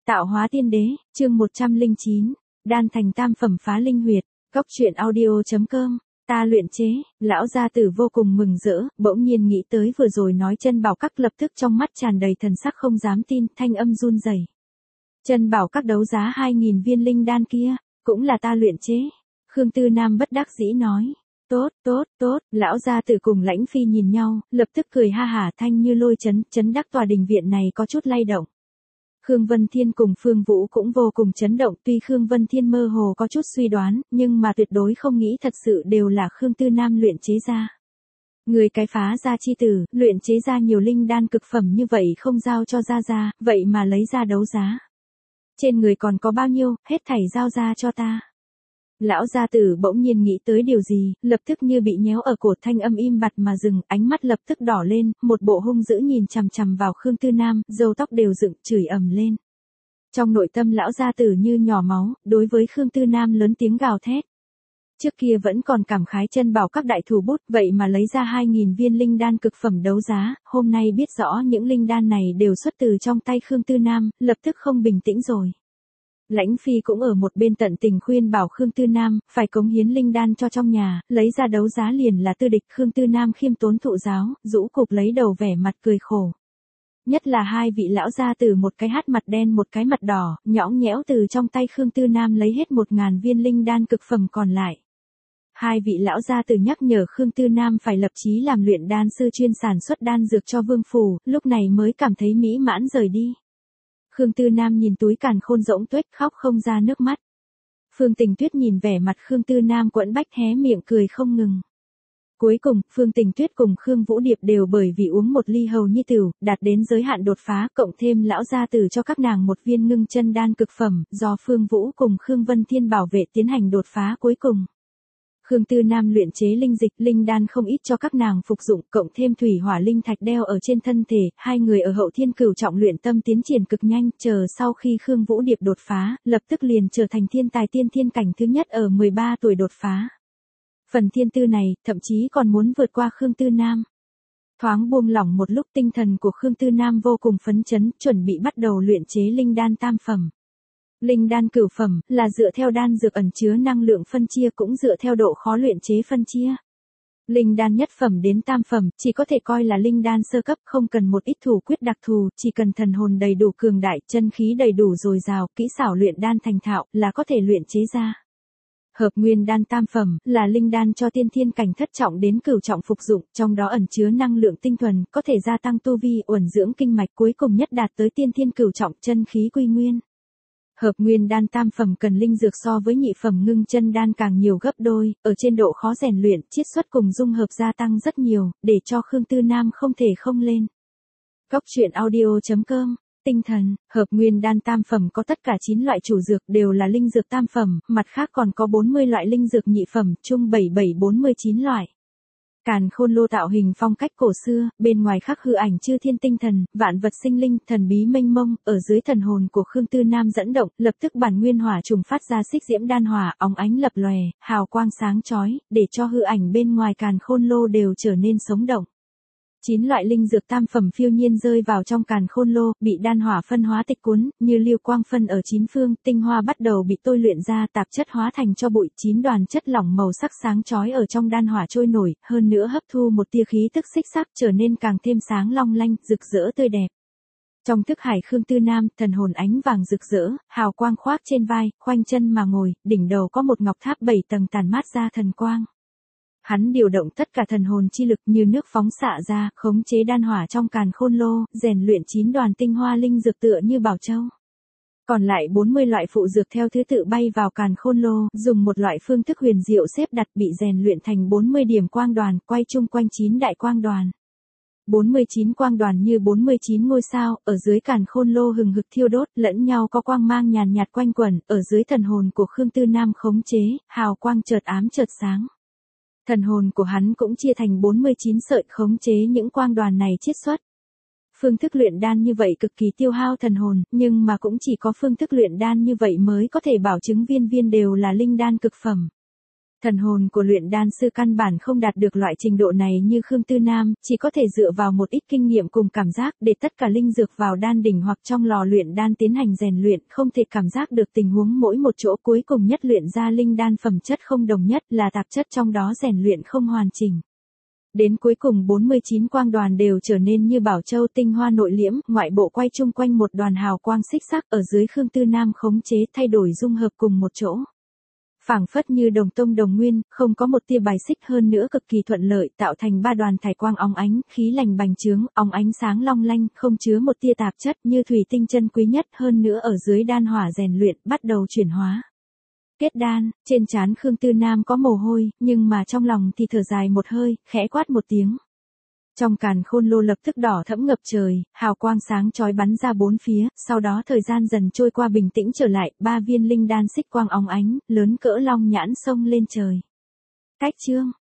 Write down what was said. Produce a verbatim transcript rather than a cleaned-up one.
Tạo hóa tiên đế, chương một trăm lẻ chín, đan thành tam phẩm phá linh huyệt, góc truyện audio.com, ta luyện chế, lão gia tử vô cùng mừng rỡ, bỗng nhiên nghĩ tới vừa rồi nói chân bảo các, lập tức trong mắt tràn đầy thần sắc không dám tin, thanh âm run rẩy. Chân bảo các đấu giá hai nghìn viên linh đan kia, cũng là ta luyện chế. Khương Tư Nam bất đắc dĩ nói. Tốt, tốt, tốt, lão gia tử cùng Lãnh Phi nhìn nhau, lập tức cười ha hả, thanh như lôi chấn, chấn đắc tòa đình viện này có chút lay động. Khương Vân Thiên cùng Phương Vũ cũng vô cùng chấn động, tuy Khương Vân Thiên mơ hồ có chút suy đoán, nhưng mà tuyệt đối không nghĩ thật sự đều là Khương Tư Nam luyện chế ra. Người cái phá gia chi tử, luyện chế ra nhiều linh đan cực phẩm như vậy không giao cho gia gia, vậy mà lấy ra đấu giá. Trên người còn có bao nhiêu, hết thảy giao ra cho ta. Lão gia tử bỗng nhiên nghĩ tới điều gì, lập tức như bị nhéo ở cổ, thanh âm im bặt mà dừng, ánh mắt lập tức đỏ lên, một bộ hung dữ nhìn chằm chằm vào Khương Tư Nam, râu tóc đều dựng, chửi ầm lên. Trong nội tâm lão gia tử như nhỏ máu, đối với Khương Tư Nam lớn tiếng gào thét. Trước kia vẫn còn cảm khái chân bảo các đại thủ bút, vậy mà lấy ra hai nghìn viên linh đan cực phẩm đấu giá, hôm nay biết rõ những linh đan này đều xuất từ trong tay Khương Tư Nam, lập tức không bình tĩnh rồi. Lãnh Phi cũng ở một bên tận tình khuyên bảo Khương Tư Nam, phải cống hiến linh đan cho trong nhà, lấy ra đấu giá liền là tư địch. Khương Tư Nam khiêm tốn thụ giáo, rũ cục lấy đầu vẻ mặt cười khổ. Nhất là hai vị lão gia tử, một cái hát mặt đen một cái mặt đỏ, nhõng nhẽo từ trong tay Khương Tư Nam lấy hết một ngàn viên linh đan cực phẩm còn lại. Hai vị lão gia tử nhắc nhở Khương Tư Nam phải lập chí làm luyện đan sư chuyên sản xuất đan dược cho vương phủ, lúc này mới cảm thấy mỹ mãn rời đi. Khương Tư Nam nhìn túi càn khôn rỗng tuếch, khóc không ra nước mắt. Phương Tình Tuyết nhìn vẻ mặt Khương Tư Nam quẫn bách, hé miệng cười không ngừng. Cuối cùng, Phương Tình Tuyết cùng Khương Vũ Điệp đều bởi vì uống một ly hầu nhi tửu, đạt đến giới hạn đột phá, cộng thêm lão gia tử cho các nàng một viên ngưng chân đan cực phẩm, do Phương Vũ cùng Khương Vân Thiên bảo vệ tiến hành đột phá cuối cùng. Khương Tư Nam luyện chế linh dịch, linh đan không ít cho các nàng phục dụng, cộng thêm thủy hỏa linh thạch đeo ở trên thân thể, hai người ở Hậu Thiên Cửu trọng luyện tâm tiến triển cực nhanh, chờ sau khi Khương Vũ Điệp đột phá, lập tức liền trở thành thiên tài tiên thiên cảnh thứ nhất ở mười ba tuổi đột phá. Phần thiên tư này, thậm chí còn muốn vượt qua Khương Tư Nam. Thoáng buông lỏng một lúc, tinh thần của Khương Tư Nam vô cùng phấn chấn, chuẩn bị bắt đầu luyện chế linh đan tam phẩm. Linh đan cửu phẩm, là dựa theo đan dược ẩn chứa năng lượng phân chia, cũng dựa theo độ khó luyện chế phân chia. Linh đan nhất phẩm đến tam phẩm, chỉ có thể coi là linh đan sơ cấp, không cần một ít thủ quyết đặc thù, chỉ cần thần hồn đầy đủ cường đại, chân khí đầy đủ dồi dào, kỹ xảo luyện đan thành thạo, là có thể luyện chế ra. Hợp nguyên đan tam phẩm, là linh đan cho tiên thiên cảnh thất trọng đến cửu trọng phục dụng, trong đó ẩn chứa năng lượng tinh thuần, có thể gia tăng tu vi, uẩn dưỡng kinh mạch, cuối cùng nhất đạt tới tiên thiên cửu trọng, chân khí quy nguyên. Hợp nguyên đan tam phẩm cần linh dược so với nhị phẩm ngưng chân đan càng nhiều gấp đôi, ở trên độ khó rèn luyện, chiết xuất cùng dung hợp gia tăng rất nhiều, để cho Khương Tư Nam không thể không lên. Góc truyện audio.com, tinh thần, hợp nguyên đan tam phẩm có tất cả chín loại chủ dược đều là linh dược tam phẩm, mặt khác còn có bốn mươi loại linh dược nhị phẩm, chung bảy bảy bốn mươi chín loại. Càn khôn lô tạo hình phong cách cổ xưa, bên ngoài khắc hư ảnh chư thiên tinh thần, vạn vật sinh linh, thần bí mênh mông, ở dưới thần hồn của Khương Tư Nam dẫn động, lập tức bản nguyên hỏa trùng phát ra xích diễm đan hỏa, óng ánh lập lòe, hào quang sáng chói, để cho hư ảnh bên ngoài càn khôn lô đều trở nên sống động. Chín loại linh dược tam phẩm phiêu nhiên rơi vào trong càn khôn lô, bị đan hỏa phân hóa tịch cuốn, như lưu quang phân ở chín phương, tinh hoa bắt đầu bị tôi luyện ra, tạp chất hóa thành cho bụi, chín đoàn chất lỏng màu sắc sáng chói ở trong đan hỏa trôi nổi, hơn nữa hấp thu một tia khí tức xích sắc, trở nên càng thêm sáng long lanh, rực rỡ tươi đẹp. Trong thức hải Khương Tư Nam, thần hồn ánh vàng rực rỡ, hào quang khoác trên vai, khoanh chân mà ngồi, đỉnh đầu có một ngọc tháp bảy tầng tản mát ra thần quang. Hắn điều động tất cả thần hồn chi lực như nước phóng xạ ra, khống chế đan hỏa trong càn khôn lô, rèn luyện chín đoàn tinh hoa linh dược tựa như bảo châu. Còn lại bốn mươi loại phụ dược theo thứ tự bay vào càn khôn lô, dùng một loại phương thức huyền diệu xếp đặt, bị rèn luyện thành bốn mươi điểm quang đoàn, quay chung quanh chín đại quang đoàn. bốn mươi chín quang đoàn như bốn mươi chín ngôi sao, ở dưới càn khôn lô hừng hực thiêu đốt, lẫn nhau có quang mang nhàn nhạt quanh quẩn, ở dưới thần hồn của Khương Tư Nam khống chế, hào quang chợt ám chợt sáng. Thần hồn của hắn cũng chia thành bốn mươi chín sợi, khống chế những quang đoàn này chiết xuất. Phương thức luyện đan như vậy cực kỳ tiêu hao thần hồn, nhưng mà cũng chỉ có phương thức luyện đan như vậy mới có thể bảo chứng viên viên đều là linh đan cực phẩm. Thần hồn của luyện đan sư căn bản không đạt được loại trình độ này như Khương Tư Nam, chỉ có thể dựa vào một ít kinh nghiệm cùng cảm giác để tất cả linh dược vào đan đỉnh hoặc trong lò luyện đan tiến hành rèn luyện, không thể cảm giác được tình huống mỗi một chỗ cuối cùng nhất luyện ra linh đan phẩm chất không đồng nhất là tạp chất trong đó rèn luyện không hoàn chỉnh. Đến cuối cùng bốn mươi chín quang đoàn đều trở nên như bảo châu tinh hoa nội liễm, ngoại bộ quay chung quanh một đoàn hào quang xích sắc ở dưới Khương Tư Nam khống chế thay đổi dung hợp cùng một chỗ. Phảng phất như đồng tông đồng nguyên, không có một tia bài xích hơn nữa cực kỳ thuận lợi tạo thành ba đoàn thải quang óng ánh, khí lành bành trướng, óng ánh sáng long lanh, không chứa một tia tạp chất như thủy tinh chân quý nhất hơn nữa ở dưới đan hỏa rèn luyện bắt đầu chuyển hóa. Kết đan, trên trán Khương Tư Nam có mồ hôi, nhưng mà trong lòng thì thở dài một hơi, khẽ quát một tiếng. Trong càn khôn lô lập tức đỏ thẫm ngập trời, hào quang sáng chói bắn ra bốn phía, sau đó thời gian dần trôi qua bình tĩnh trở lại, ba viên linh đan xích quang óng ánh, lớn cỡ long nhãn xông lên trời. Cách chương,